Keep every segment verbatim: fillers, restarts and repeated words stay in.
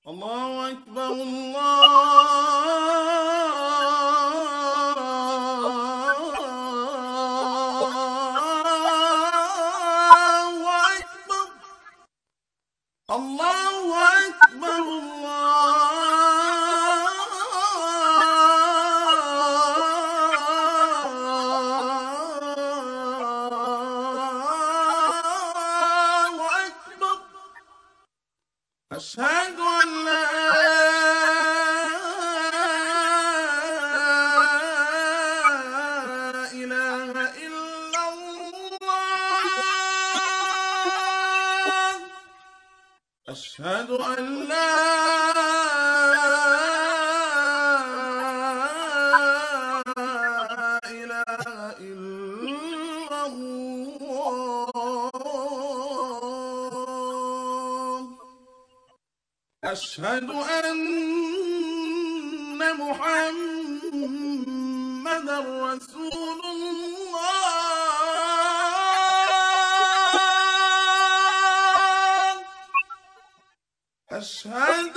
الله أكبر الله أكبر. الله أكبر الله أكبر. أشهد أن لا إله إلا الله. أشهد أن لا إله إلا الله. أشهد أن محمدًا رسول الله. أشهد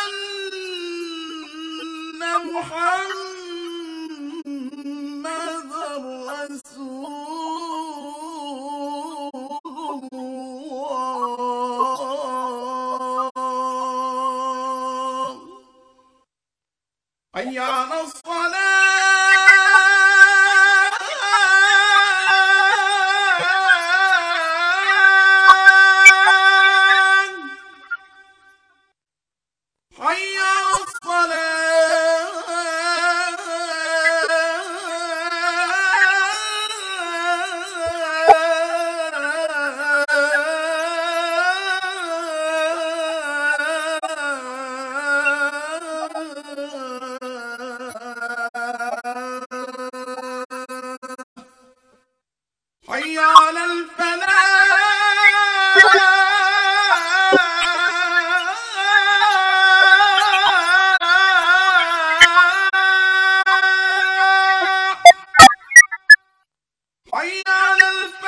أن محمدًا رسول الله. حي على الصلاة. حي على حي على الفلاح. حي على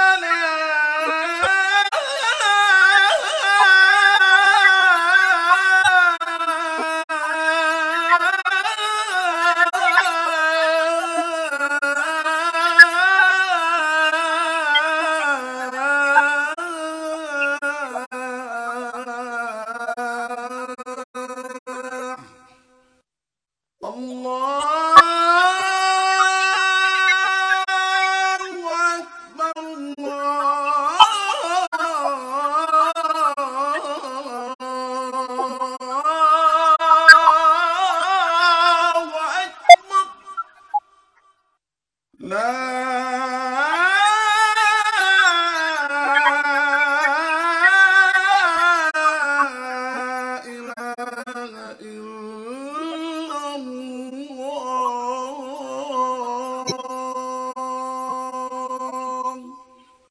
الفلاح. الله أكبر الله أكبر. لا